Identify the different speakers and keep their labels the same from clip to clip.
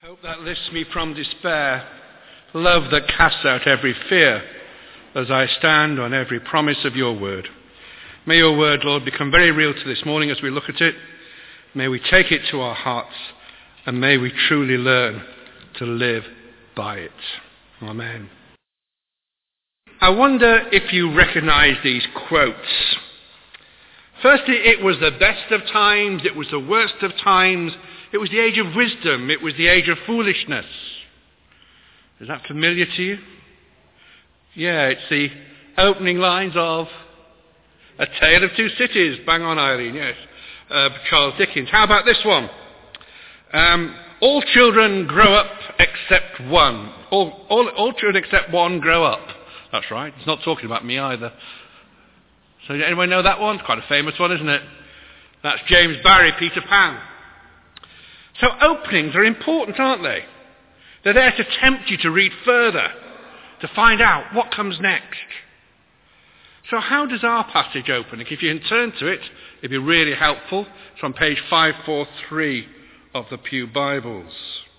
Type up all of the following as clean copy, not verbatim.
Speaker 1: Hope that lifts me from despair, love that casts out every fear, as I stand on every promise of your word. May your word, Lord, become very real to this morning as we look at it. May we take it to our hearts, and may we truly learn to live by it. Amen. I wonder if you recognize these quotes. Firstly, it was the best of times, it was the worst of times, it was the age of wisdom, it was the age of foolishness. Is that familiar to you? Yeah, it's the opening lines of A Tale of Two Cities. Bang on, Eileen, yes. Charles Dickens. How about this one? All children grow up except one. All children except one grow up. That's right. It's not talking about me either. So anyone know that one? It's quite a famous one, isn't it? That's James Barrie, Peter Pan. So openings are important, aren't they? They're there to tempt you to read further, to find out what comes next. So how does our passage open? If you can turn to it, it'd be really helpful. It's on page 543 of the Pew Bibles.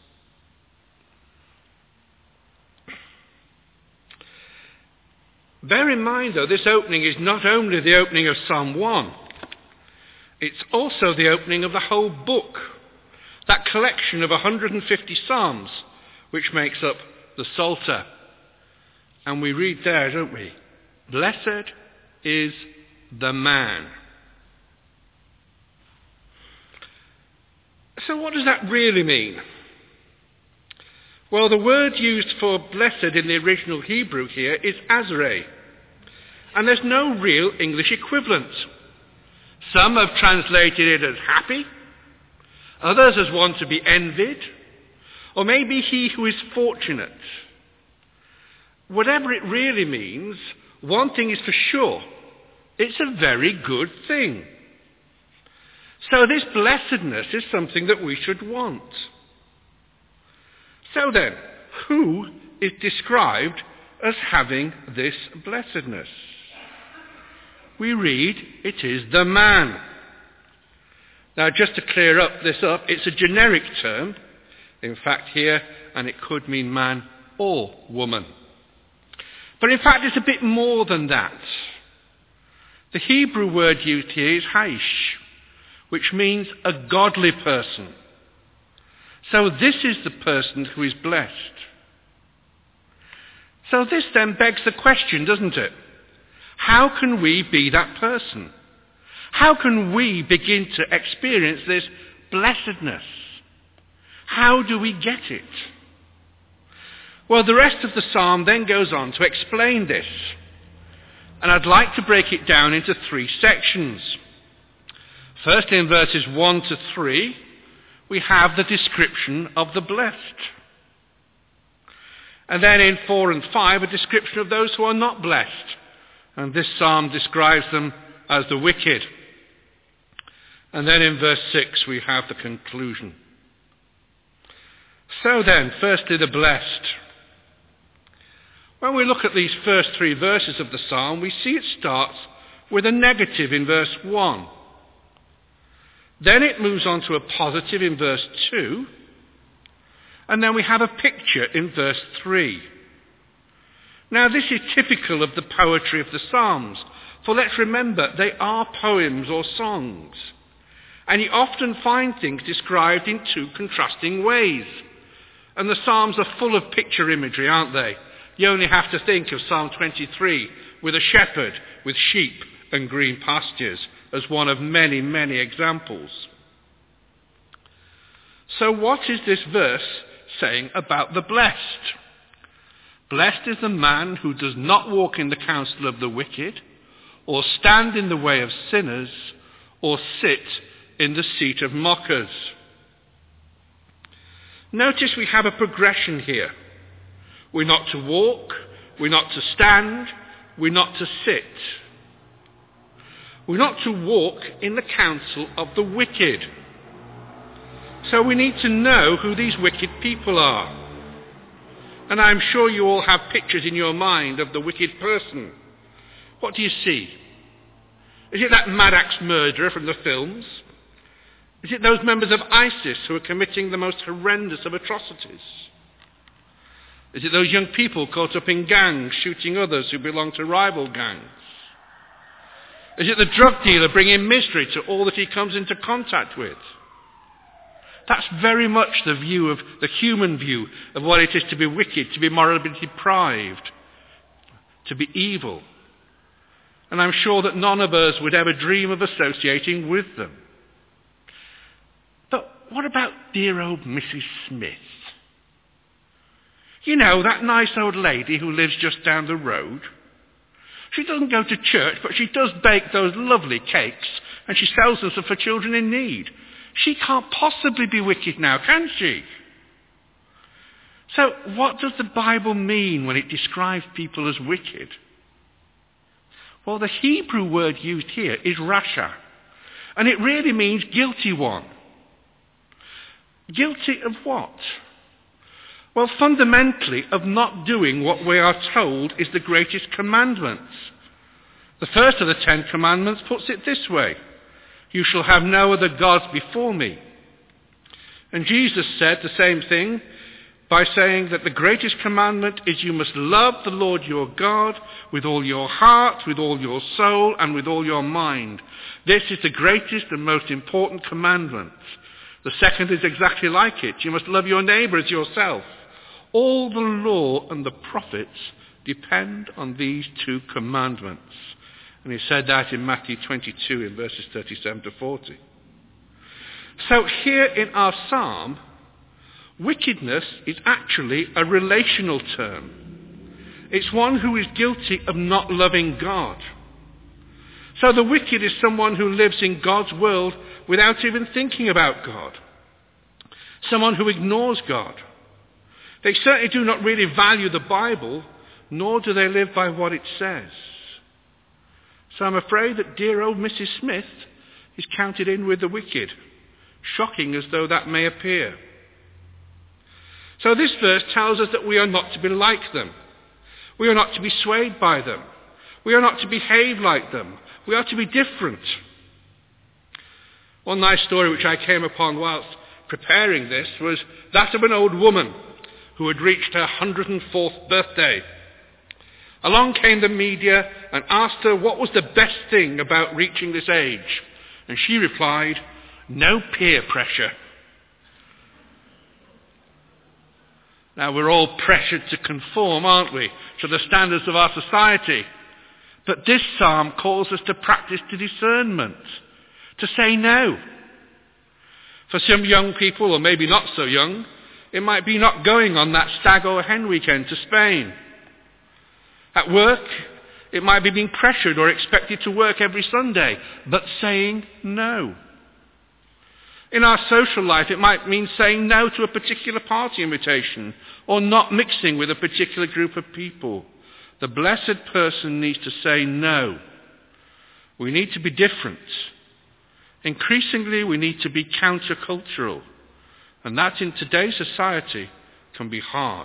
Speaker 1: Bear in mind, though, this opening is not only the opening of Psalm 1, it's also the opening of the whole book, that collection of 150 psalms, which makes up the Psalter. And we read there, don't we? Blessed is the man. So what does that really mean? Well, the word used for blessed in the original Hebrew here is Azrei. And there's no real English equivalent. Some have translated it as happy, others as one to be envied, or maybe he who is fortunate. Whatever it really means, one thing is for sure, it's a very good thing. So this blessedness is something that we should want. So then, who is described as having this blessedness? We read it is the man. Now just to clear this up, it's a generic term, in fact here, and it could mean man or woman. But in fact it's a bit more than that. The Hebrew word used here is haish, which means a godly person. So this is the person who is blessed. So this then begs the question, doesn't it? How can we be that person? How can we begin to experience this blessedness? How do we get it? Well, the rest of the psalm then goes on to explain this. And I'd like to break it down into three sections. First, in verses 1 to 3, we have the description of the blessed. And then in 4 and 5, a description of those who are not blessed. And this psalm describes them as the wicked. And then in verse 6, we have the conclusion. So then, firstly, the blessed. When we look at these first 3 verses of the psalm, we see it starts with a negative in verse 1. Then it moves on to a positive in verse 2. And then we have a picture in verse 3. Now this is typical of the poetry of the Psalms. For let's remember, they are poems or songs. And you often find things described in 2 contrasting ways. And the Psalms are full of picture imagery, aren't they? You only have to think of Psalm 23 with a shepherd with sheep and green pastures as one of many, many examples. So what is this verse saying about the blessed? Blessed is the man who does not walk in the counsel of the wicked, or stand in the way of sinners, or sit in the seat of mockers. Notice we have a progression here. We're not to walk, we're not to stand, we're not to sit. We're not to walk in the counsel of the wicked. So we need to know who these wicked people are. And I'm sure you all have pictures in your mind of the wicked person. What do you see? Is it that Mad Axe murderer from the films? Is it those members of ISIS who are committing the most horrendous of atrocities? Is it those young people caught up in gangs shooting others who belong to rival gangs? Is it the drug dealer bringing misery to all that he comes into contact with? That's very much the human view of what it is to be wicked, to be morally deprived, to be evil. And I'm sure that none of us would ever dream of associating with them. But what about dear old Mrs. Smith? You know, that nice old lady who lives just down the road. She doesn't go to church, but she does bake those lovely cakes, and she sells them for children in need. She can't possibly be wicked now, can she? So what does the Bible mean when it describes people as wicked? Well, the Hebrew word used here is rasha, and it really means guilty one. Guilty of what? Well, fundamentally, of not doing what we are told is the greatest commandment. The first of the 10 commandments puts it this way: you shall have no other gods before me. And Jesus said the same thing by saying that the greatest commandment is you must love the Lord your God with all your heart, with all your soul, and with all your mind. This is the greatest and most important commandment. The second is exactly like it. You must love your neighbour as yourself. All the law and the prophets depend on these 2 commandments. And he said that in Matthew 22 in verses 37 to 40. So here in our psalm, wickedness is actually a relational term. It's one who is guilty of not loving God. So the wicked is someone who lives in God's world without even thinking about God. Someone who ignores God. They certainly do not really value the Bible, nor do they live by what it says. So I'm afraid that dear old Mrs. Smith is counted in with the wicked, shocking as though that may appear. So this verse tells us that we are not to be like them. We are not to be swayed by them. We are not to behave like them. We are to be different. One nice story which I came upon whilst preparing this was that of an old woman who had reached her 104th birthday. Along came the media and asked her what was the best thing about reaching this age. And she replied, no peer pressure. Now we're all pressured to conform, aren't we, to the standards of our society. But this psalm calls us to practice the discernment, to say no. For some young people, or maybe not so young, it might be not going on that stag or hen weekend to Spain. At work, it might be being pressured or expected to work every Sunday, but saying no. In our social life, it might mean saying no to a particular party invitation or not mixing with a particular group of people. The blessed person needs to say no. We need to be different. Increasingly, we need to be countercultural. And that in today's society can be hard.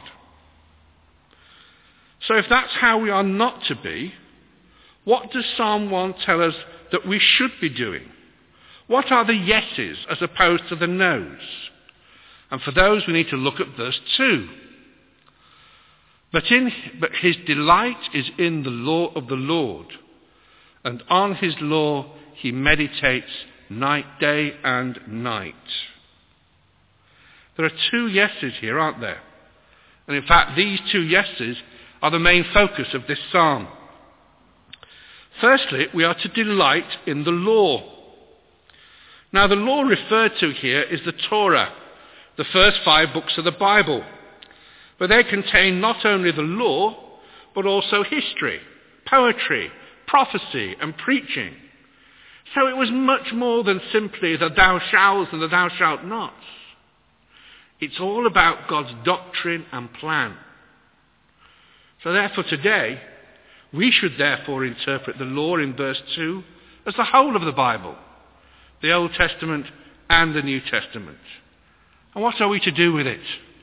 Speaker 1: So if that's how we are not to be, what does Psalm 1 tell us that we should be doing? What are the yeses as opposed to the nos? And for those we need to look at verse 2. But his delight is in the law of the Lord, and on his law he meditates day and night. There are 2 yeses here, aren't there? And in fact, these 2 yeses are the main focus of this psalm. Firstly, we are to delight in the law. Now, the law referred to here is the Torah, the first 5 books of the Bible. But they contain not only the law, but also history, poetry, prophecy, and preaching. So it was much more than simply the thou shalt and the thou shalt nots. It's all about God's doctrine and plan. So therefore today, we should therefore interpret the law in verse 2 as the whole of the Bible, the Old Testament and the New Testament. And what are we to do with it?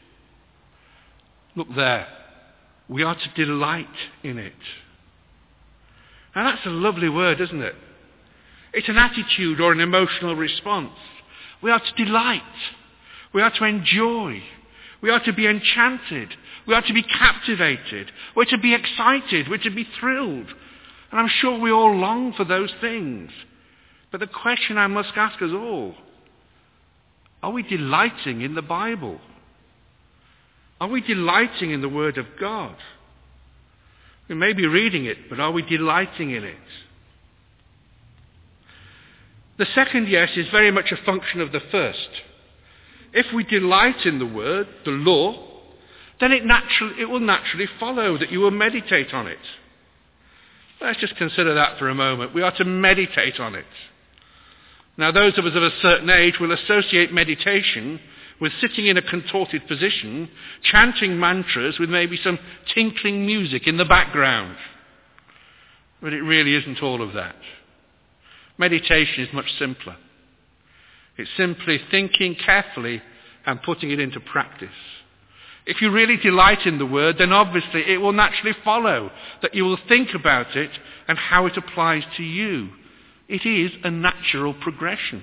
Speaker 1: Look there. We are to delight in it. Now that's a lovely word, isn't it? It's an attitude or an emotional response. We are to delight. We are to enjoy. We are to be enchanted. We are to be captivated. We're to be excited. We're to be thrilled. And I'm sure we all long for those things. But the question I must ask us all, are we delighting in the Bible? Are we delighting in the Word of God? We may be reading it, but are we delighting in it? The second yes is very much a function of the first. If we delight in the Word, the law, then it will naturally follow that you will meditate on it. Let's just consider that for a moment. We are to meditate on it. Now, those of us of a certain age will associate meditation with sitting in a contorted position, chanting mantras with maybe some tinkling music in the background. But it really isn't all of that. Meditation is much simpler. It's simply thinking carefully and putting it into practice. If you really delight in the Word, then obviously it will naturally follow that you will think about it and how it applies to you. It is a natural progression.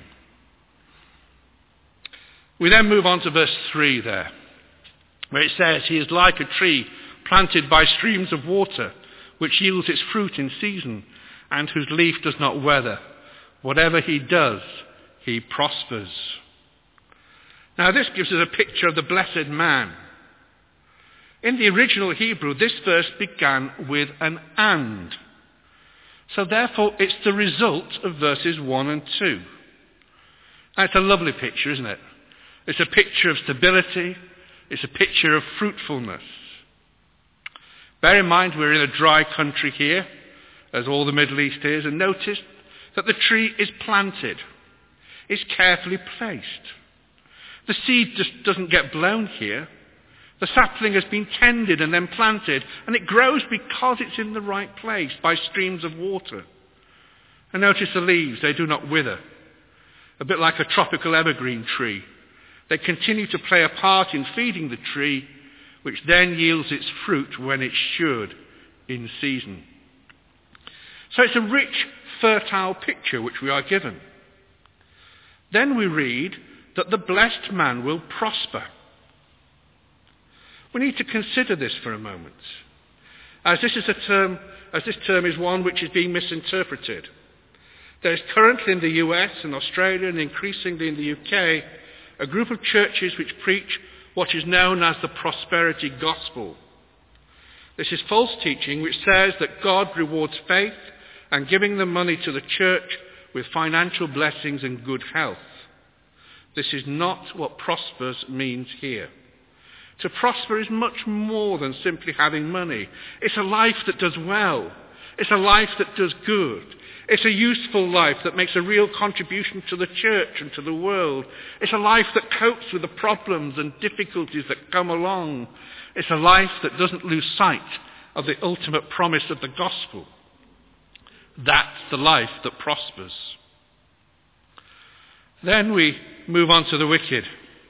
Speaker 1: We then move on to verse 3 there, where it says, he is like a tree planted by streams of water, which yields its fruit in season, and whose leaf does not wither. Whatever he does, he prospers. Now this gives us a picture of the blessed man. In the original Hebrew, this verse began with an and. So therefore, it's the result of verses 1 and 2. Now, it's a lovely picture, isn't it? It's a picture of stability. It's a picture of fruitfulness. Bear in mind, we're in a dry country here, as all the Middle East is, and notice that the tree is planted. It's carefully placed. The seed just doesn't get blown here. The sapling has been tended and then planted, and it grows because it's in the right place by streams of water. And notice the leaves, they do not wither. A bit like a tropical evergreen tree. They continue to play a part in feeding the tree, which then yields its fruit when it should, in season. So it's a rich, fertile picture which we are given. Then we read that the blessed man will prosper. We need to consider this for a moment, as this term is one which is being misinterpreted. There is currently in the US and Australia and increasingly in the UK a group of churches which preach what is known as the prosperity gospel. This is false teaching which says that God rewards faith and giving the money to the church with financial blessings and good health. This is not what prospers means here. To prosper is much more than simply having money. It's a life that does well. It's a life that does good. It's a useful life that makes a real contribution to the church and to the world. It's a life that copes with the problems and difficulties that come along. It's a life that doesn't lose sight of the ultimate promise of the gospel. That's the life that prospers. Then we move on to the wicked.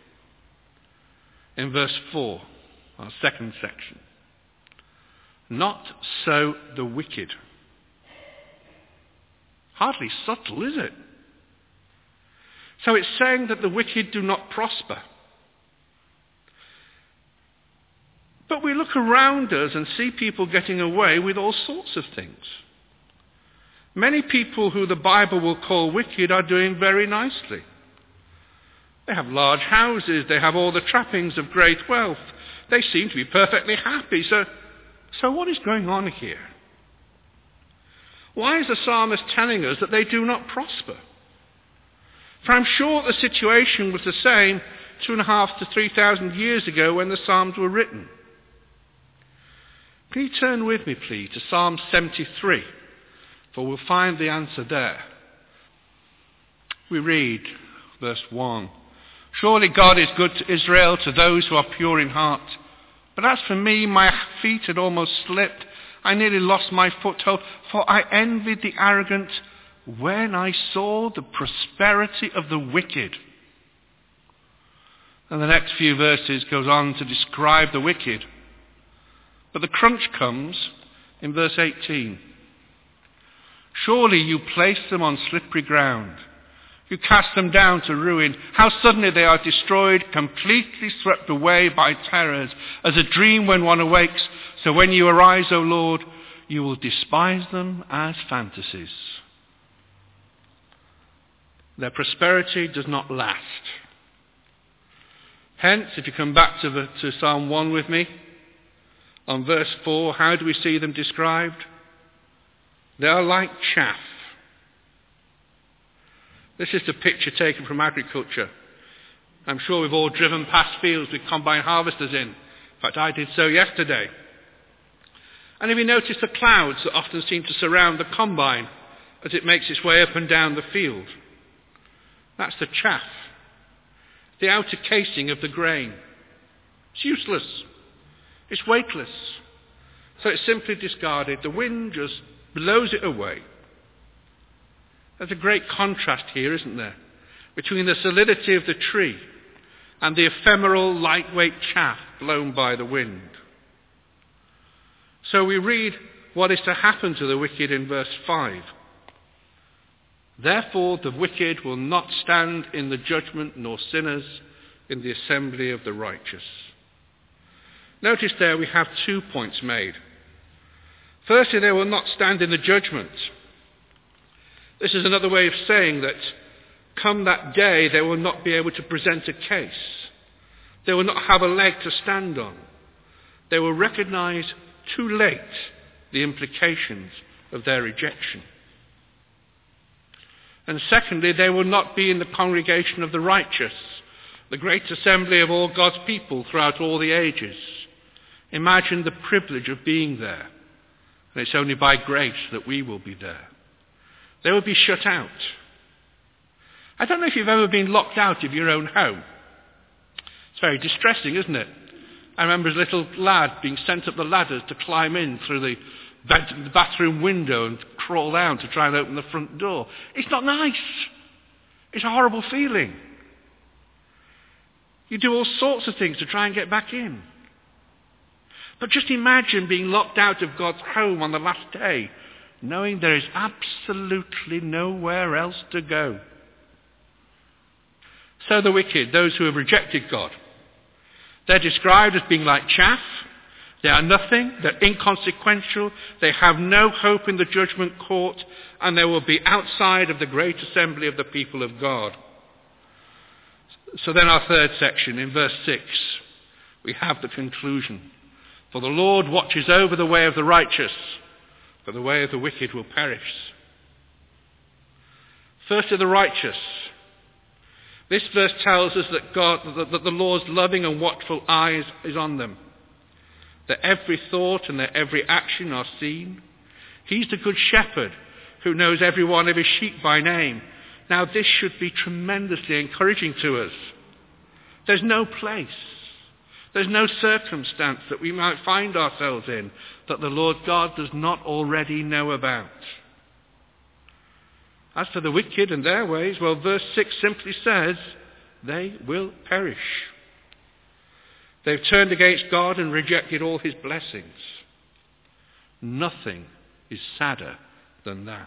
Speaker 1: In verse 4, our second section. Not so the wicked. Hardly subtle, is it? So it's saying that the wicked do not prosper. But we look around us and see people getting away with all sorts of things. Many people who the Bible will call wicked are doing very nicely. They have large houses. They have all the trappings of great wealth. They seem to be perfectly happy. So what is going on here? Why is the psalmist telling us that they do not prosper? For I'm sure the situation was the same 2,500 to 3,000 years ago when the Psalms were written. Can you turn with me, please, to Psalm 73, for we'll find the answer there. We read, verse 1, Surely God is good to Israel, to those who are pure in heart. But as for me, my feet had almost slipped. I nearly lost my foothold, for I envied the arrogant when I saw the prosperity of the wicked. And the next few verses goes on to describe the wicked. But the crunch comes in verse 18. Surely you place them on slippery ground. You cast them down to ruin. How suddenly they are destroyed, completely swept away by terrors, as a dream when one awakes. So when you arise, O Lord, you will despise them as fantasies. Their prosperity does not last. Hence, if you come back to Psalm 1 with me, on verse 4, how do we see them described? They are like chaff. This is the picture taken from agriculture. I'm sure we've all driven past fields with combine harvesters in. In fact, I did so yesterday. And have you noticed the clouds that often seem to surround the combine as it makes its way up and down the field? That's the chaff, the outer casing of the grain. It's useless. It's weightless. So it's simply discarded. The wind just blows it away. There's a great contrast here, isn't there, between the solidity of the tree and the ephemeral, lightweight chaff blown by the wind. So we read what is to happen to the wicked in verse 5. Therefore the wicked will not stand in the judgment, nor sinners in the assembly of the righteous. Notice there we have 2 points made. Firstly, they will not stand in the judgment. This is another way of saying that come that day they will not be able to present a case. They will not have a leg to stand on. They will recognize too late the implications of their rejection. And secondly, they will not be in the congregation of the righteous, the great assembly of all God's people throughout all the ages. Imagine the privilege of being there. And it's only by grace that we will be there. They will be shut out. I don't know if you've ever been locked out of your own home. It's very distressing, isn't it? I remember as a little lad being sent up the ladders to climb in through the bathroom window and crawl down to try and open the front door. It's not nice. It's a horrible feeling. You do all sorts of things to try and get back in. But just imagine being locked out of God's home on the last day, knowing there is absolutely nowhere else to go. So the wicked, those who have rejected God, they're described as being like chaff. They are nothing. They're inconsequential. They have no hope in the judgment court, and they will be outside of the great assembly of the people of God. So then our third section, in verse 6, we have the conclusion. For the Lord watches over the way of the righteous, but the way of the wicked will perish. Firstly, the righteous. This verse tells us that that the Lord's loving and watchful eye is on them. That every thought and their every action are seen. He's the good shepherd who knows every one of his sheep by name. Now this should be tremendously encouraging to us. There's no place, there's no circumstance that we might find ourselves in that the Lord God does not already know about. As for the wicked and their ways, well, verse 6 simply says, they will perish. They've turned against God and rejected all his blessings. Nothing is sadder than that.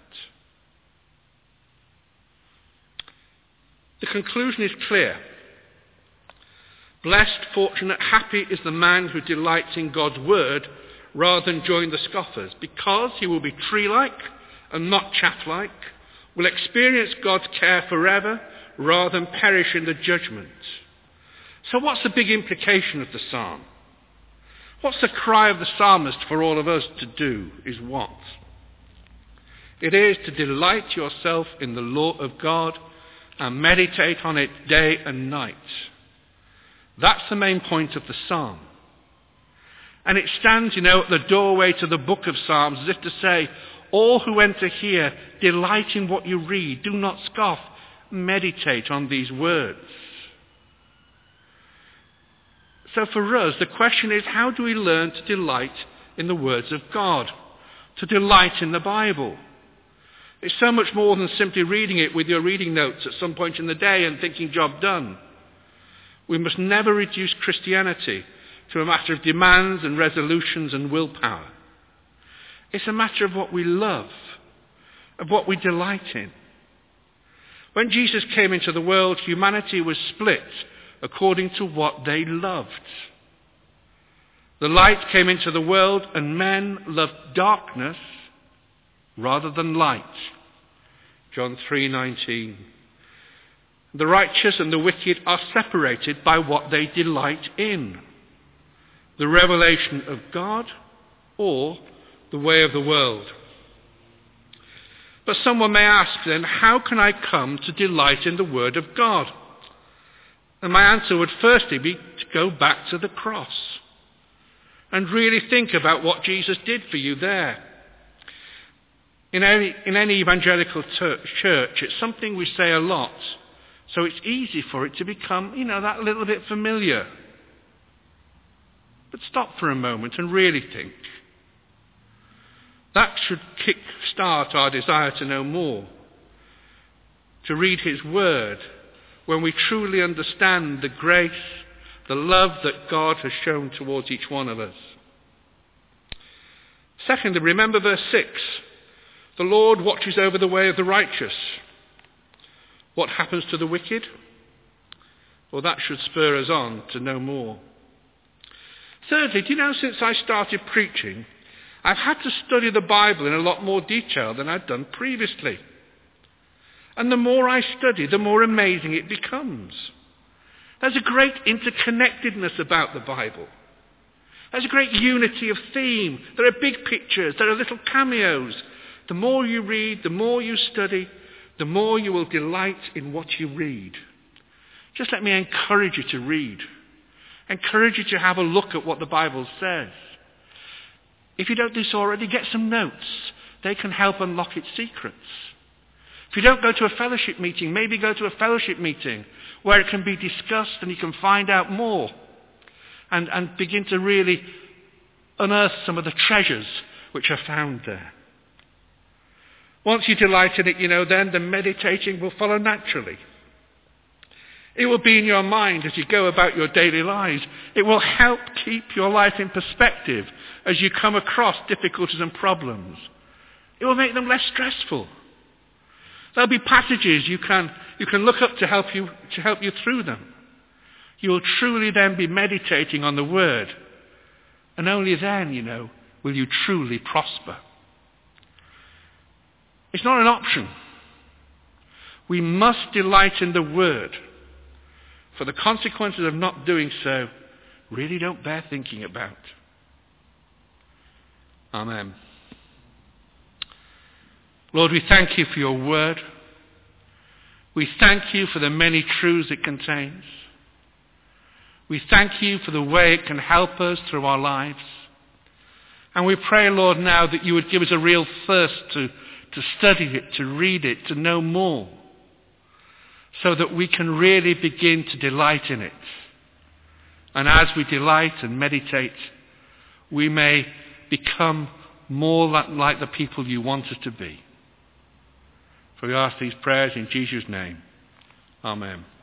Speaker 1: The conclusion is clear. Blessed, fortunate, happy is the man who delights in God's word rather than join the scoffers, because he will be tree-like and not chaff-like, will experience God's care forever rather than perish in the judgment. So what's the big implication of the psalm? What's the cry of the psalmist for all of us to do is what? It is to delight yourself in the law of God and meditate on it day and night. That's the main point of the psalm. And it stands, at the doorway to the book of Psalms as if to say, all who enter here, delight in what you read. Do not scoff. Meditate on these words. So for us, the question is, how do we learn to delight in the words of God? To delight in the Bible? It's so much more than simply reading it with your reading notes at some point in the day and thinking job done. We must never reduce Christianity to a matter of demands and resolutions and willpower. It's a matter of what we love, of what we delight in. When Jesus came into the world, humanity was split according to what they loved. The light came into the world, and men loved darkness rather than light. John 3:19. The righteous and the wicked are separated by what they delight in: the revelation of God or the way of the world. But someone may ask then, how can I come to delight in the word of God? And my answer would firstly be to go back to the cross and really think about what Jesus did for you there. In any evangelical church, it's something we say a lot, so it's easy for it to become, that little bit familiar. But stop for a moment and really think. That should kick-start our desire to know more, to read his word, when we truly understand the grace, the love that God has shown towards each one of us. Secondly, remember verse 6. The Lord watches over the way of the righteous. What happens to the wicked? Well, that should spur us on to know more. Thirdly, do you know, since I started preaching, I've had to study the Bible in a lot more detail than I'd done previously. And the more I study, the more amazing it becomes. There's a great interconnectedness about the Bible. There's a great unity of theme. There are big pictures. There are little cameos. The more you read, the more you study, the more you will delight in what you read. Just let me encourage you to read. Encourage you to have a look at what the Bible says. If you don't do so already, get some notes. They can help unlock its secrets. If you don't go to a fellowship meeting, maybe go to a fellowship meeting where it can be discussed and you can find out more and begin to really unearth some of the treasures which are found there. Once you delight in it, then the meditating will follow naturally. It will be in your mind as you go about your daily lives. It will help keep your life in perspective as you come across difficulties and problems. It will make them less stressful. There'll be passages you can look up to help you through them. You will truly then be meditating on the word. And only then, will you truly prosper. It's not an option. We must delight in the word. For the consequences of not doing so really don't bear thinking about. Amen. Lord, we thank you for your word. We thank you for the many truths it contains. We thank you for the way it can help us through our lives. And we pray, Lord, now that you would give us a real thirst to study it, to read it, to know more, so that we can really begin to delight in it. And as we delight and meditate, we may become more like the people you want us to be. For we ask these prayers in Jesus' name. Amen.